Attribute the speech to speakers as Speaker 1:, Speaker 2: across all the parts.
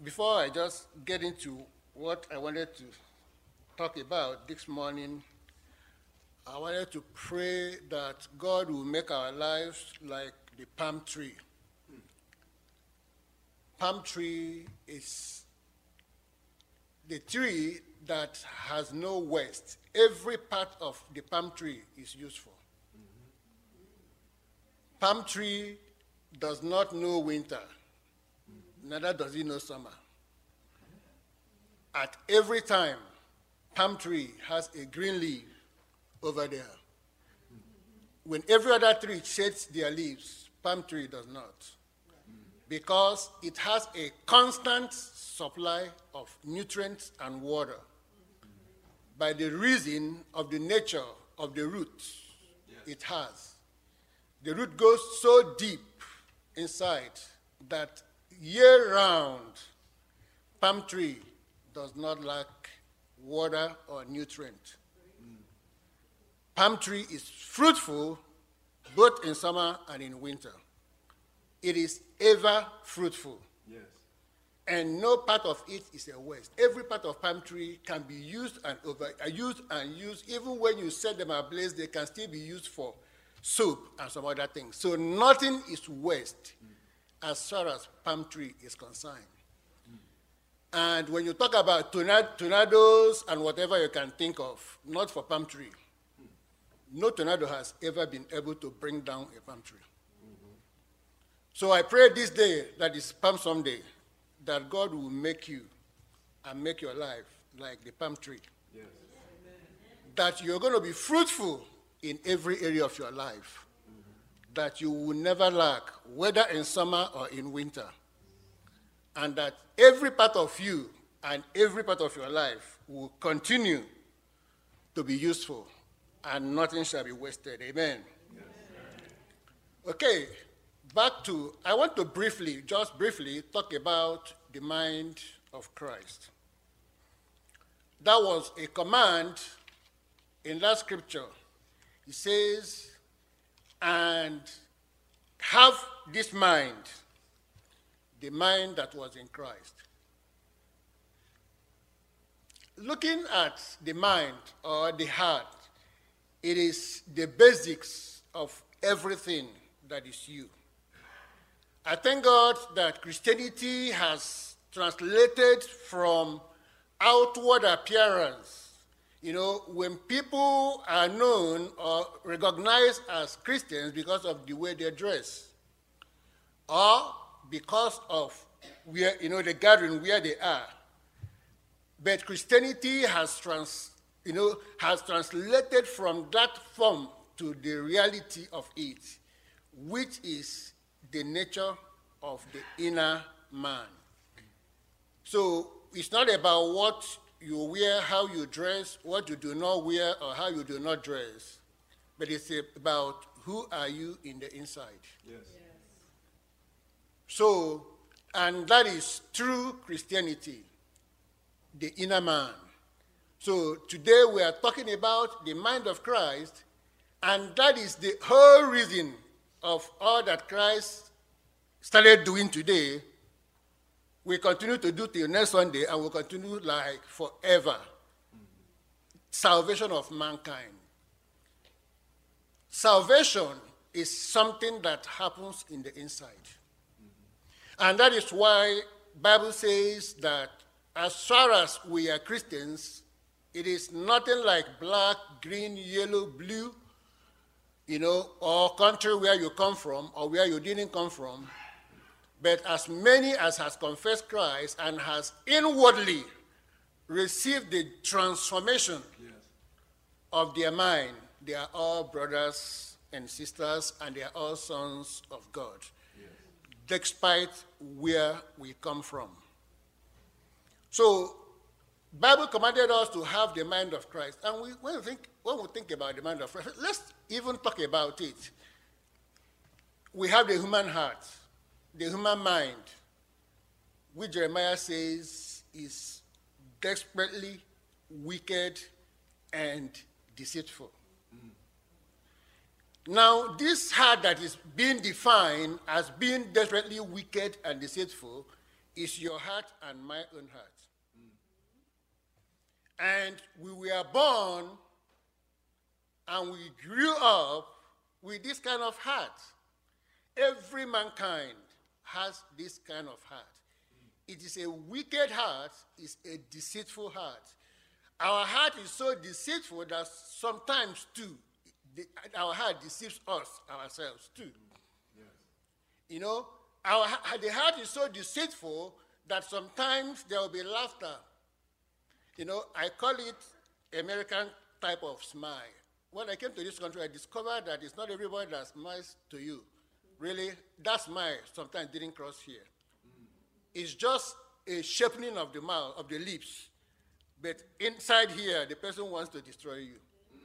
Speaker 1: before I just get into what I wanted to talk about this morning, I wanted to pray that God will make our lives like the palm tree. Palm tree is the tree that has no waste. Every part of the palm tree is useful. Palm tree does not know winter, neither does it know summer. At every time, palm tree has a green leaf over there. When every other tree sheds their leaves, palm tree does not, because it has a constant supply of nutrients and water by the reason of the nature of the roots it has. The root goes so deep inside that year-round, palm tree does not lack water or nutrient. Palm tree is fruitful both in summer and in winter. It is ever fruitful.
Speaker 2: Yes.
Speaker 1: And no part of it is a waste. Every part of palm tree can be used and used. Even when you set them ablaze, they can still be used for soap and some other things. So nothing is waste as far as palm tree is concerned. And when you talk about tornadoes and whatever you can think of, not for palm tree. No tornado has ever been able to bring down a palm tree. So I pray this day, that is Palm Sunday, that God will make you and make your life like the palm tree.
Speaker 2: Yes.
Speaker 1: That you're going to be fruitful in every area of your life. That you will never lack, whether in summer or in winter. And that every part of you and every part of your life will continue to be useful, and nothing shall be wasted. Amen.
Speaker 2: Yes.
Speaker 1: Okay, I want to just briefly talk about the mind of Christ. That was a command in that scripture. He says, and have this mind, the mind that was in Christ. Looking at the mind or the heart, it is the basics of everything that is you. I thank God that Christianity has translated from outward appearance. You know, when people are known or recognized as Christians because of the way they dress, or because of where, the gathering where they are. But Christianity has translated from that form to the reality of it, which is the nature of the inner man. So it's not about what you wear, how you dress, what you do not wear, or how you do not dress, but it's about who are you in the inside.
Speaker 2: Yes.
Speaker 1: So, and that is true Christianity, the inner man. So today we are talking about the mind of Christ, and that is the whole reason of all that Christ started doing today. We continue to do till next Sunday, and we'll continue like forever. Salvation of mankind. Salvation is something that happens in the inside. And that is why Bible says that as far as we are Christians, it is nothing like black, green, yellow, blue, or country where you come from or where you didn't come from. But as many as has confessed Christ and has inwardly received the transformation of their mind, they are all brothers and sisters, and they are all sons of God, despite where we come from. So, Bible commanded us to have the mind of Christ. And when we think about the mind of Christ, let's even talk about it. We have the human heart, the human mind, which Jeremiah says is desperately wicked and deceitful. Now, this heart that is being defined as being desperately wicked and deceitful is your heart and my own heart. And we were born and we grew up with this kind of heart. Every mankind has this kind of heart. It is a wicked heart, it's a deceitful heart. Our heart is so deceitful that sometimes too, our heart deceives us, ourselves too. Yes. You know, the heart is so deceitful that sometimes there will be laughter. You know, I call it American type of smile. When I came to this country, I discovered that it's not everybody that smiles to you. Really, that smile sometimes didn't cross here. It's just a shaping of the mouth, of the lips. But inside here, the person wants to destroy you.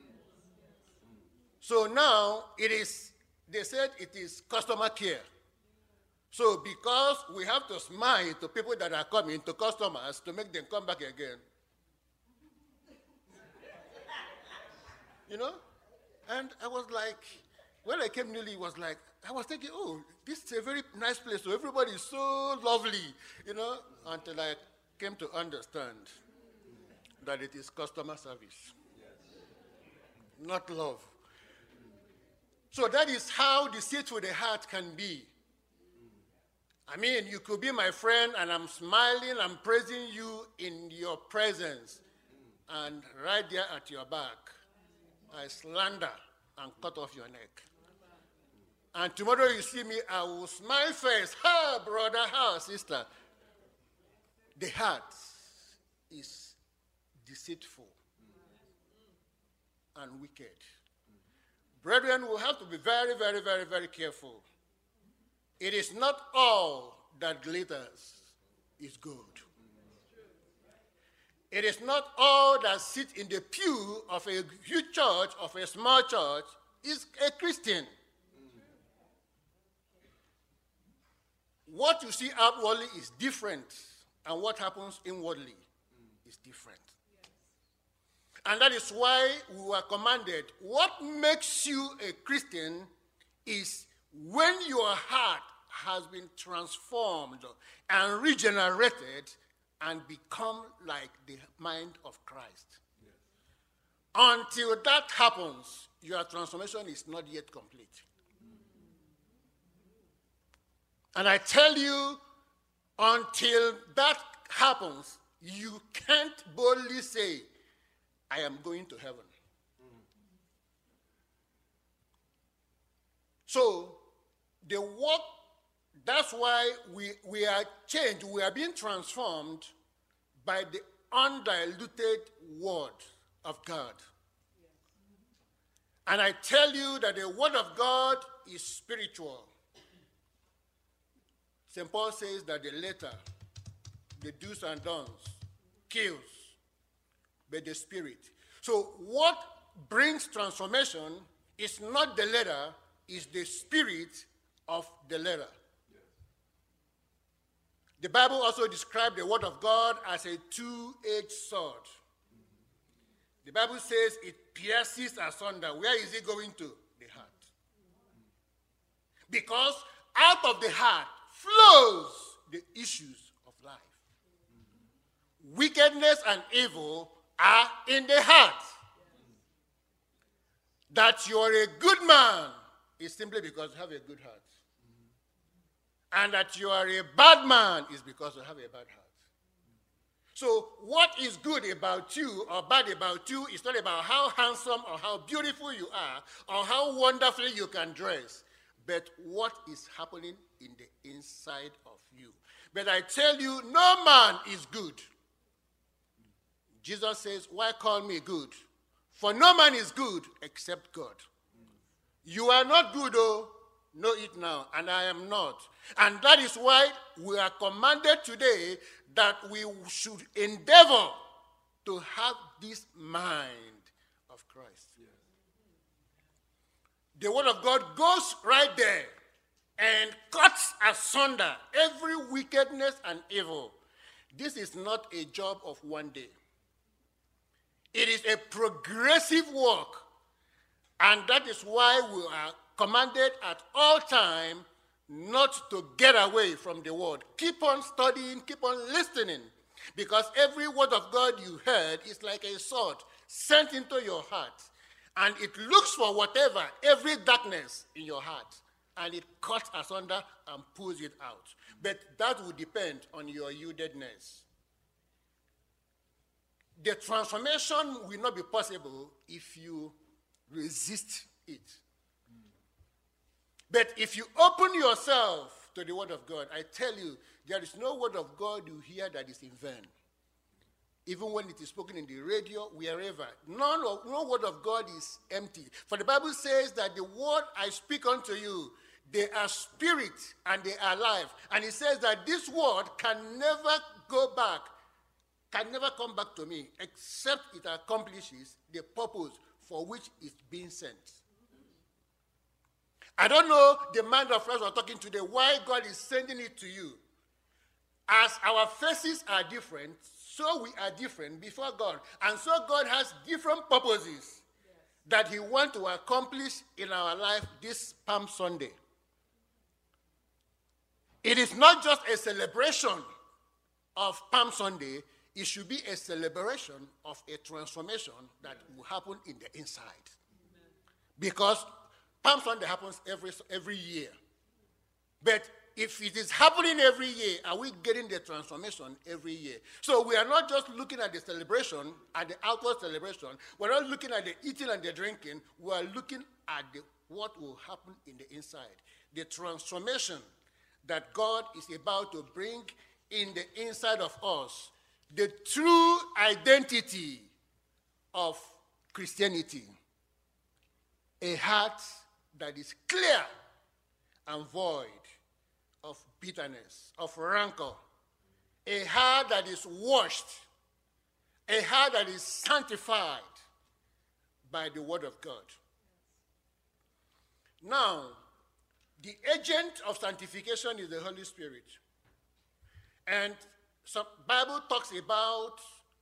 Speaker 1: So now, they said it is customer care. So because we have to smile to people that are coming, to customers, to make them come back again. You know? And I was like, when I came newly, it was like, I was thinking, oh, this is a very nice place. So everybody is so lovely, you know, until I came to understand that it is customer service, not love. So that is how deceitful the heart can be. I mean, you could be my friend and I'm smiling, I'm praising you in your presence. And right there at your back, I slander and cut off your neck. And tomorrow you see me, I will smile first. Ha, brother, ha, sister. The heart is deceitful and wicked. Brethren, we have to be very, very, very, very careful. It is not all that glitters is good. It is not all that sits in the pew of a huge church, of a small church, is a Christian. What you see outwardly is different, and what happens inwardly is different. And that is why we were commanded, what makes you a Christian is when your heart has been transformed and regenerated and become like the mind of Christ. Yes. Until that happens, your transformation is not yet complete. And I tell you, until that happens, you can't boldly say, I am going to heaven. So, the work, that's why we are changed, we are being transformed by the undiluted word of God. And I tell you that the word of God is spiritual. St. Paul says that the letter, the do's and don'ts, kills, but the spirit. So what brings transformation is not the letter, is the spirit of the letter. Yes. The Bible also describes the word of God as a two-edged sword. Mm-hmm. The Bible says it pierces asunder. Where is it going to? The heart. Because out of the heart flows the issues of life. Mm-hmm. Wickedness and evil are in the heart. That you are a good man is simply because you have a good heart. And that you are a bad man is because you have a bad heart. So what is good about you or bad about you is not about how handsome or how beautiful you are or how wonderfully you can dress, but what is happening in the inside of you. But I tell you, no man is good. Jesus says, why call me good? For no man is good except God. You are not good, oh, know it now, and I am not. And that is why we are commanded today that we should endeavor to have this mind of Christ. Yes. The word of God goes right there and cuts asunder every wickedness and evil. This is not a job of one day. It is a progressive work, and that is why we are commanded at all time not to get away from the word. Keep on studying, keep on listening, because every word of God you heard is like a sword sent into your heart, and it looks for whatever, every darkness in your heart, and it cuts asunder and pulls it out. But that will depend on your yieldedness. The transformation will not be possible if you resist it. But if you open yourself to the word of God, I tell you, there is no word of God you hear that is in vain. Even when it is spoken in the radio, wherever. No word of God is empty. For the Bible says that the word I speak unto you, they are spirit and they are life. And it says that this word can never go back, can never come back to me, except it accomplishes the purpose for which it's being sent. I don't know the mind of us we're talking today, why God is sending it to you. As our faces are different, so we are different before God. And so God has different purposes that he wants to accomplish in our life this Palm Sunday. It is not just a celebration of Palm Sunday, it should be a celebration of a transformation that will happen in the inside. Because Palm Sunday happens every year. But if it is happening every year, are we getting the transformation every year? So we are not just looking at the celebration, at the outward celebration. We're not looking at the eating and the drinking. We are looking at what will happen in the inside. The transformation that God is about to bring in the inside of us. The true identity of Christianity. A heart that is clear and void of bitterness, of rancor. A heart that is washed. A heart that is sanctified by the word of God. Now, the agent of sanctification is the Holy Spirit. And some Bible talks about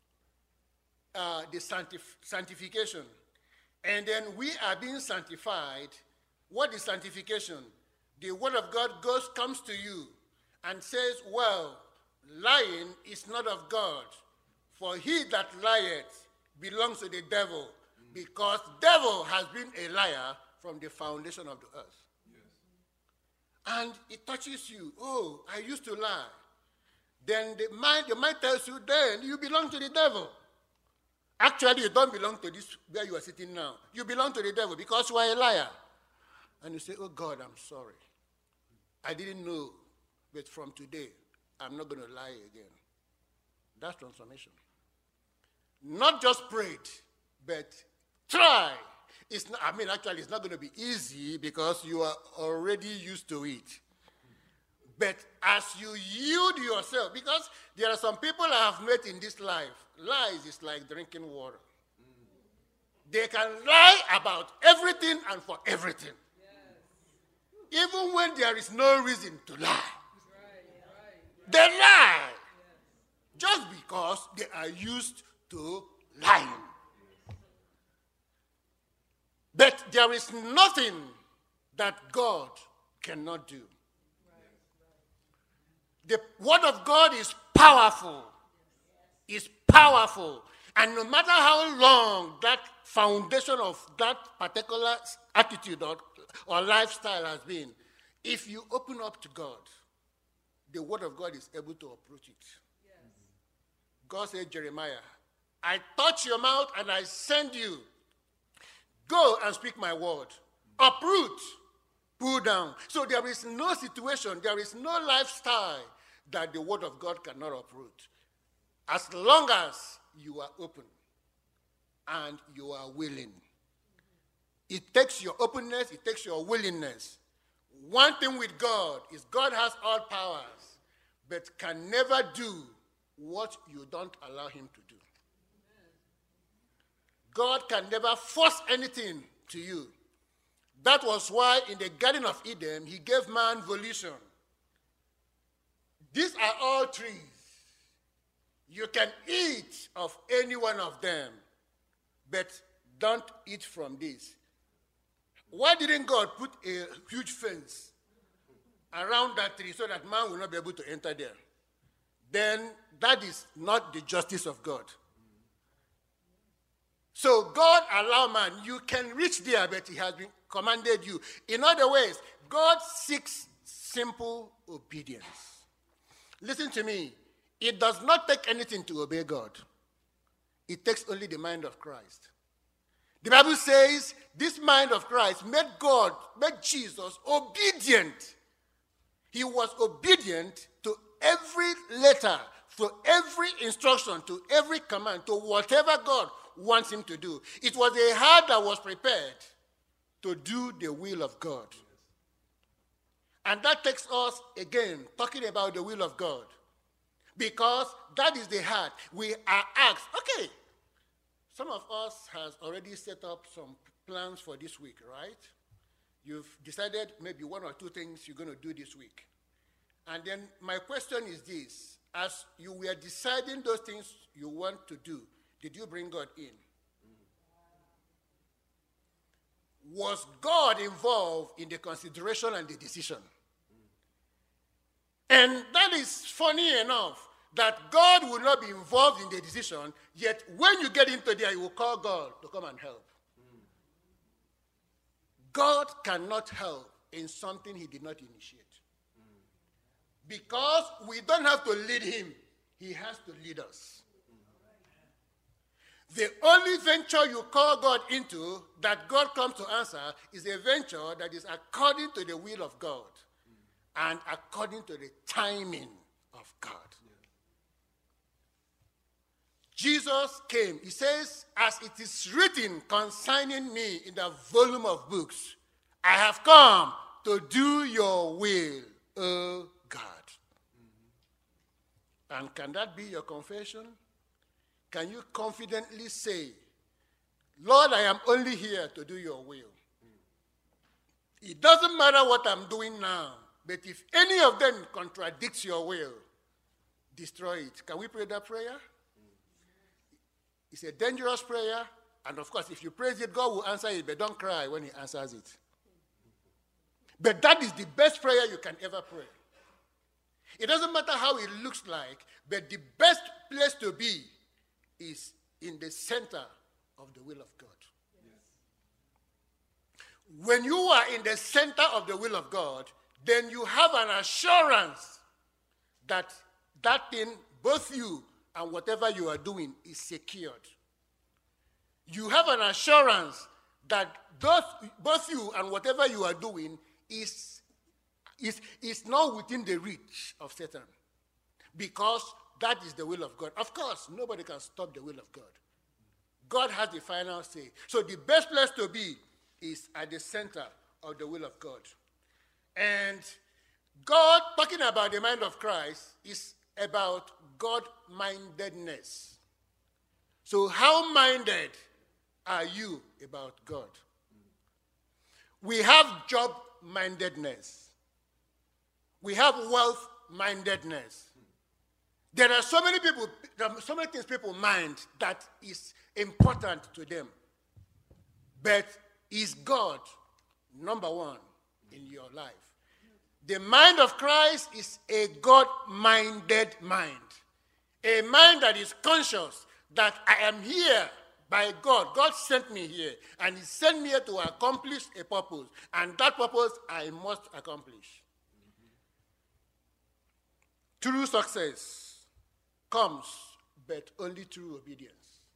Speaker 1: the sanctification. And then we are being sanctified. What is sanctification? The word of God comes to you and says, well, lying is not of God, for he that lieth belongs to the devil, because devil has been a liar from the foundation of the earth. Yes. And it touches you. Oh, I used to lie. Then the mind tells you, then you belong to the devil. Actually, you don't belong to this where you are sitting now. You belong to the devil because you are a liar. And you say, oh God, I'm sorry. I didn't know, but from today, I'm not going to lie again. That's transformation. Not just prayed, but try. Actually, it's not going to be easy because you are already used to it. But as you yield yourself, because there are some people I have met in this life, lies is like drinking water. They can lie about everything and for everything. Yes. Even when there is no reason to lie. Right. They lie. Yes. Just because they are used to lying. But there is nothing that God cannot do. The word of God is powerful. Is powerful. And no matter how long that foundation of that particular attitude or lifestyle has been, if you open up to God, the word of God is able to approach it. Yes. God said, Jeremiah, I touch your mouth and I send you. Go and speak my word. Uproot. Pull down. So there is no situation, there is no lifestyle that the word of God cannot uproot. As long as you are open and you are willing. It takes your openness, it takes your willingness. One thing with God is God has all powers, but can never do what you don't allow him to do. God can never force anything to you. That was why in the Garden of Eden, he gave man volition. These are all trees. You can eat of any one of them, but don't eat from this. Why didn't God put a huge fence around that tree so that man will not be able to enter there, then that is not the justice of God. So God allow man, you can reach there, but he has been commanded you. In other words, God seeks simple obedience. Listen to me. It does not take anything to obey God. It takes only the mind of Christ. The Bible says this mind of Christ made Jesus obedient. He was obedient to every letter, to every instruction, to every command, to whatever God wants him to do. It was a heart that was prepared to do the will of God. And that takes us, again, talking about the will of God. Because that is the heart. We are asked, okay, some of us has already set up some plans for this week, right? You've decided maybe one or two things you're going to do this week. And then my question is this. As you were deciding those things you want to do, did you bring God in? Was God involved in the consideration and the decision? And that is funny enough that God will not be involved in the decision, yet when you get into there, you will call God to come and help. God cannot help in something he did not initiate. Because we don't have to lead him, he has to lead us. The only venture you call God into that God comes to answer is a venture that is according to the will of God and according to the timing of God. Jesus came. He says, as it is written concerning me in the volume of books, I have come to do your will, O God. And can that be your confession? Can you confidently say, Lord, I am only here to do your will. It doesn't matter what I'm doing now, but if any of them contradicts your will, destroy it. Can we pray that prayer? It's a dangerous prayer, and of course, if you praise it, God will answer it, but don't cry when he answers it. But that is the best prayer you can ever pray. It doesn't matter how it looks like, but the best place to be is in the center of the will of God. Yes. When you are in the center of the will of God, then you have an assurance that that thing, both you and whatever you are doing, is secured. You have an assurance that both you and whatever you are doing is not within the reach of Satan, because that is the will of God. Of course, nobody can stop the will of God. God has the final say. So the best place to be is at the center of the will of God. And God, talking about the mind of Christ, is about God-mindedness. So how minded are you about God? We have job-mindedness. We have wealth-mindedness. There are so many people, so many things people mind that is important to them. But is God number one in your life? The mind of Christ is a God-minded mind. A mind that is conscious that I am here by God. God sent me here, and he sent me here to accomplish a purpose. And that purpose I must accomplish. True success comes, but only through obedience.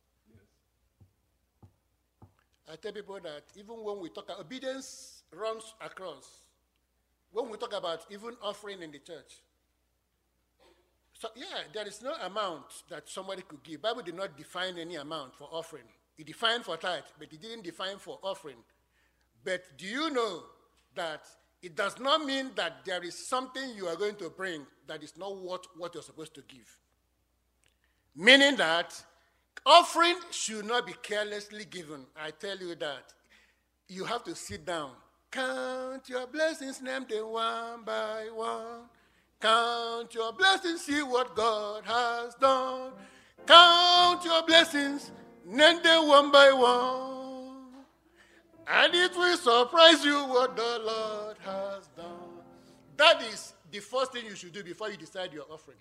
Speaker 1: I tell people that even when we talk, obedience runs across. When we talk about even offering in the church, so yeah, there is no amount that somebody could give. Bible did not define any amount for offering. It defined for tithe, but it didn't define for offering. But do you know that it does not mean that there is something you are going to bring that is not what you're supposed to give? Meaning that offering should not be carelessly given. I tell you that. You have to sit down. Count your blessings, name them one by one. Count your blessings, see what God has done. Count your blessings, name them one by one. And it will surprise you what the Lord has done. That is the first thing you should do before you decide your offering.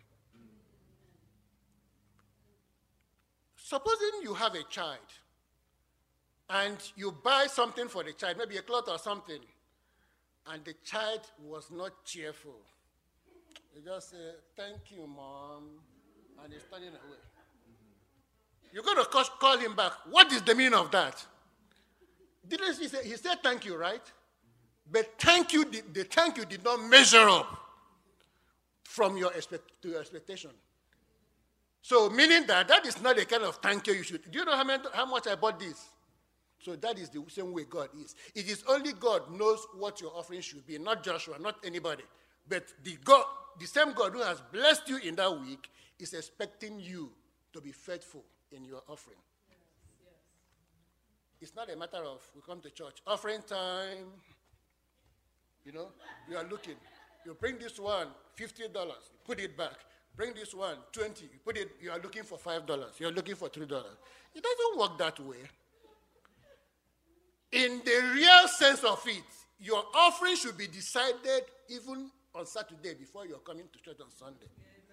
Speaker 1: Supposing you have a child and you buy something for the child, maybe a cloth or something, and the child was not cheerful. You just say, thank you, Mom, and he's turning away. You're going to call him back. What is the meaning of that? Didn't he say, he said thank you, right? But the thank you did not measure up from your to your expectation. So meaning that is not the kind of thank you should. Do you know how much I bought this? So that is the same way God is. It is only God knows what your offering should be, not Joshua, not anybody. But the same God who has blessed you in that week is expecting you to be faithful in your offering. Yes. It's not a matter of we come to church, offering time. You know, you are looking. You bring this one, $50, you put it back. Bring this one, $20, you put it, you are looking for $5, you are looking for $3. It doesn't work that way. In the real sense of it, your offering should be decided even on Saturday before you're coming to church on Sunday.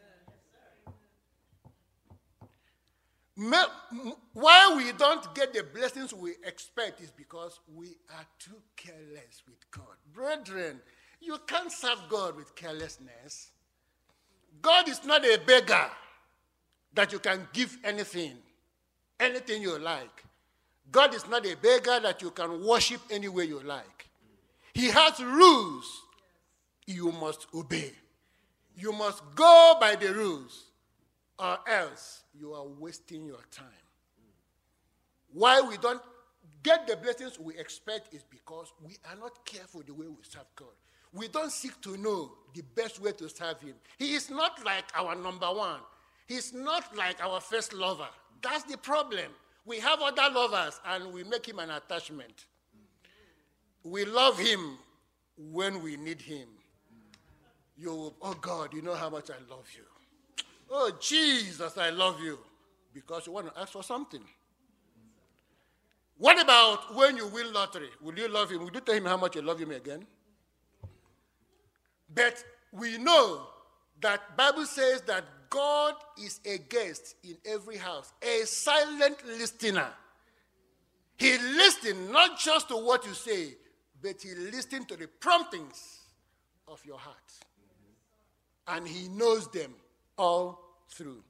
Speaker 1: Why we don't get the blessings we expect is because we are too careless with God. Brethren, you can't serve God with carelessness. God is not a beggar that you can give anything you like. God is not a beggar that you can worship any way you like. He has rules you must obey. You must go by the rules, or else you are wasting your time. Why we don't get the blessings we expect is because we are not careful the way we serve God. We don't seek to know the best way to serve him. He is not like our number one. He's not like our first lover. That's the problem. We have other lovers and we make him an attachment. We love him when we need him. Oh God, you know how much I love you. Oh Jesus, I love you. Because you want to ask for something. What about when you win lottery? Will you love him? Will you tell him how much you love him again? But we know that Bible says that God is a guest in every house, a silent listener. He listens not just to what you say, but he listens to the promptings of your heart. And he knows them all through.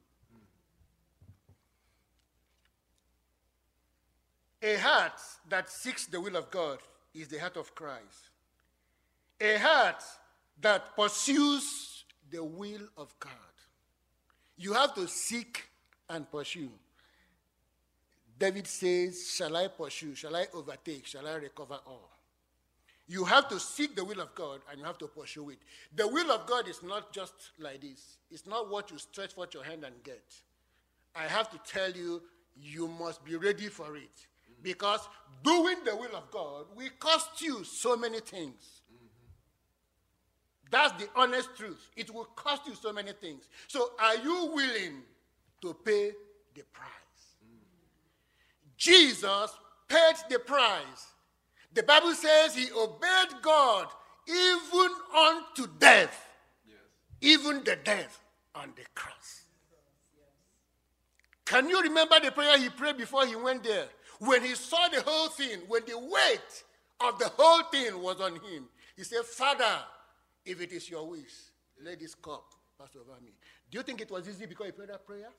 Speaker 1: A heart that seeks the will of God is the heart of Christ. A heart that pursues the will of God. You have to seek and pursue. David says, shall I pursue? Shall I overtake? Shall I recover all? You have to seek the will of God and you have to pursue it. The will of God is not just like this. It's not what you stretch forth your hand and get. I have to tell you, you must be ready for it. Because doing the will of God will cost you so many things. That's the honest truth. It will cost you so many things. So are you willing to pay the price? Jesus paid the price. The Bible says he obeyed God even unto death. Yes. Even the death on the cross. Can you remember the prayer he prayed before he went there? When he saw the whole thing, when the weight of the whole thing was on him, he said, Father, if it is your wish, let this cup pass over me. Do you think it was easy because he prayed that prayer?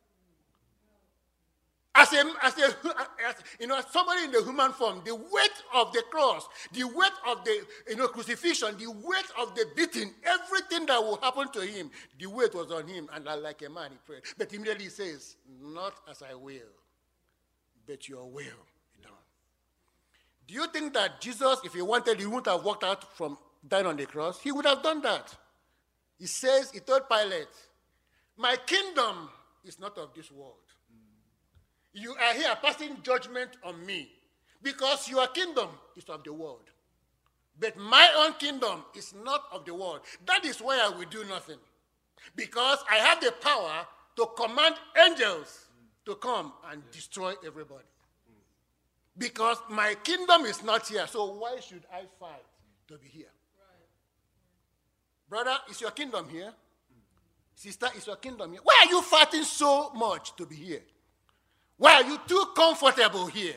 Speaker 1: As somebody in the human form, the weight of the cross, the weight of the crucifixion, the weight of the beating, everything that will happen to him, the weight was on him, and like a man he prayed. But immediately he says, not as I will, but your will be done. Do you think that Jesus, if he wanted, he wouldn't have walked out from dying on the cross? He would have done that. He says, he told Pilate, my kingdom is not of this world. You are here passing judgment on me because your kingdom is of the world. But my own kingdom is not of the world. That is why I will do nothing. Because I have the power to command angels to come and destroy everybody. Because my kingdom is not here. So why should I fight to be here? Brother, is your kingdom here? Sister, is your kingdom here? Why are you fighting so much to be here? Why are you too comfortable here?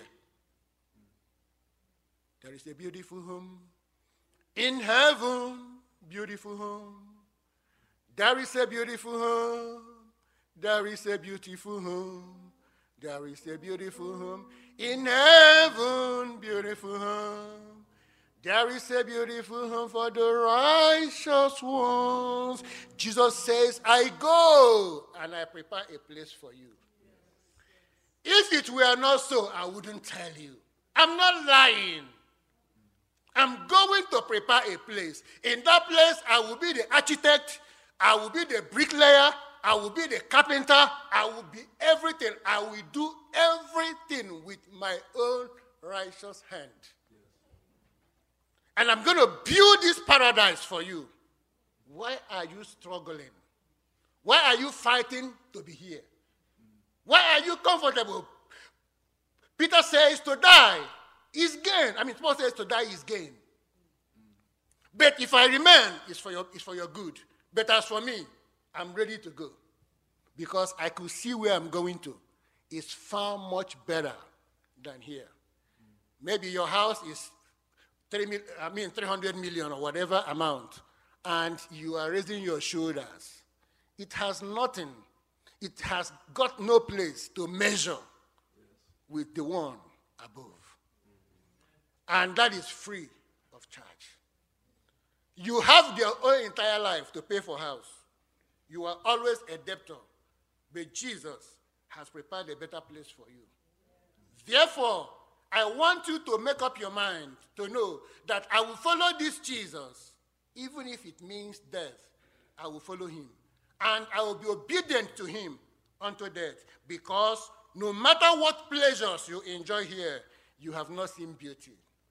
Speaker 1: There is a beautiful home in heaven, beautiful home. There is a beautiful home. There is a beautiful home. There is a beautiful home in heaven, beautiful home. There is a beautiful home for the righteous ones. Jesus says, I go and I prepare a place for you. If it were not so, I wouldn't tell you. I'm not lying. I'm going to prepare a place. In that place, I will be the architect. I will be the bricklayer. I will be the carpenter. I will be everything. I will do everything with my own righteous hand. And I'm going to build this paradise for you. Why are you struggling? Why are you fighting to be here? Why are you comfortable? Peter says to die is gain. Paul says to die is gain. But if I remain, it's for your good. But as for me, I'm ready to go. Because I could see where I'm going to. It's far much better than here. Maybe your house is 300 million or whatever amount, and you are raising your shoulders. It has nothing. It has got no place to measure with the one above. And that is free of charge. You have your own entire life to pay for house. You are always a debtor. But Jesus has prepared a better place for you. Therefore, I want you to make up your mind to know that I will follow this Jesus, even if it means death. I will follow him. And I will be obedient to him unto death. Because no matter what pleasures you enjoy here, you have not seen beauty.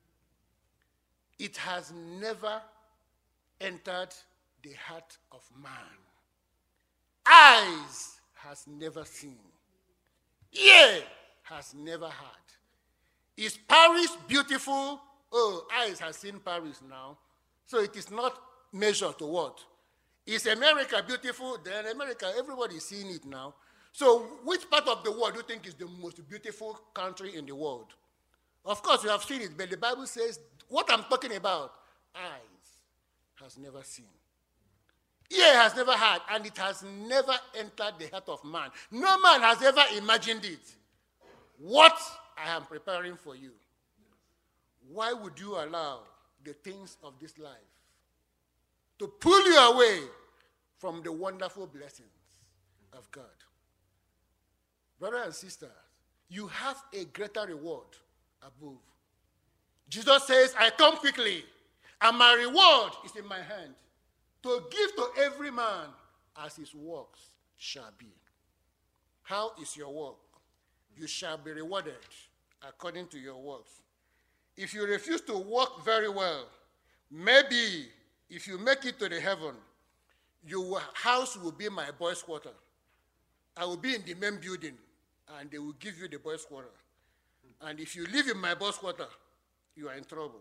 Speaker 1: It has never entered the heart of man. Eyes has never seen. Ear has never heard. Is Paris beautiful? Oh, eyes has seen Paris now. So it is not measured to what? Is America beautiful? Then America, everybody is seeing it now. So which part of the world do you think is the most beautiful country in the world? Of course, you have seen it, but the Bible says, what I'm talking about, eyes has never seen. Ear has never heard, and it has never entered the heart of man. No man has ever imagined it. What I am preparing for you. Why would you allow the things of this life to pull you away from the wonderful blessings of God? Brothers and sisters, you have a greater reward above. Jesus says, I come quickly, and my reward is in my hand, to give to every man as his works shall be. How is your work? You shall be rewarded according to your works. If you refuse to work very well, maybe if you make it to the heaven, your house will be my boys' quarter. I will be in the main building, and they will give you the boys' quarter. And if you live in my boys' quarter, you are in trouble.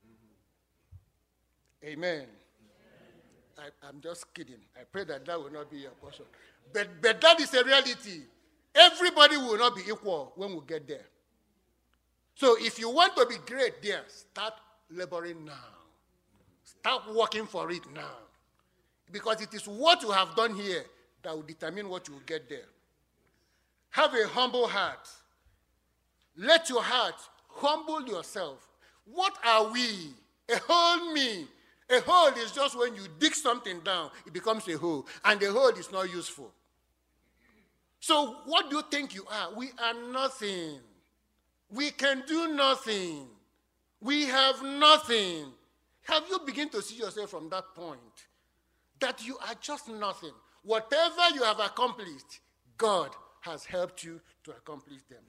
Speaker 1: Amen. I'm just kidding. I pray that will not be your portion. But that is a reality. Everybody will not be equal when we get there. So if you want to be great there, start laboring now. Start working for it now. Because it is what you have done here that will determine what you will get there. Have a humble heart. Let your heart humble yourself. What are we? A whole me. A hole is just when you dig something down, it becomes a hole. And the hole is not useful. So what do you think you are? We are nothing. We can do nothing. We have nothing. Have you begun to see yourself from that point? That you are just nothing. Whatever you have accomplished, God has helped you to accomplish them.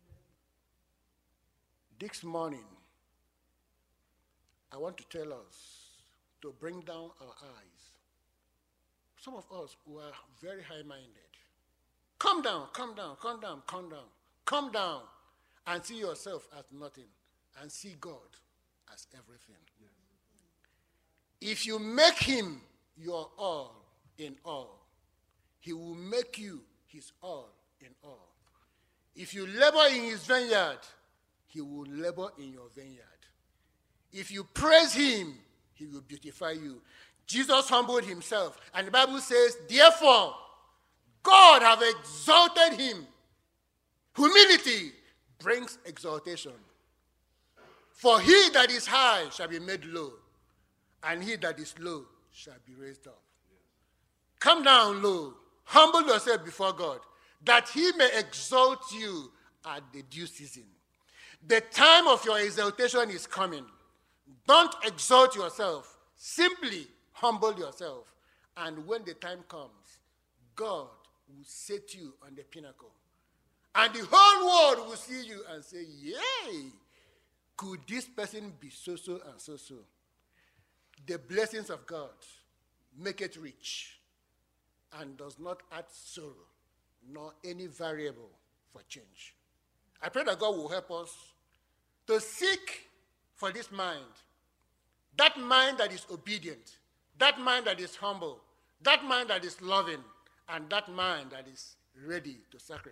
Speaker 1: This morning, I want to tell us to bring down our eyes. Some of us who are very high-minded. Come down, come down, come down, come down. Come down and see yourself as nothing and see God as everything. Yes. If you make him your all in all. He will make you his all in all. If you labor in his vineyard, he will labor in your vineyard. If you praise him, he will beautify you. Jesus humbled himself, and the Bible says, therefore, God have exalted him. Humility brings exaltation. For he that is high shall be made low, and he that is low shall be raised up. Come down low, humble yourself before God, that he may exalt you at the due season. The time of your exaltation is coming. Don't exalt yourself. Simply humble yourself. And when the time comes, God will set you on the pinnacle. And the whole world will see you and say, yay, could this person be so-so and so-so? The blessings of God make it rich and does not add sorrow nor any variable for change. I pray that God will help us to seek for this mind that is obedient, that mind that is humble, that mind that is loving, and that mind that is ready to sacrifice.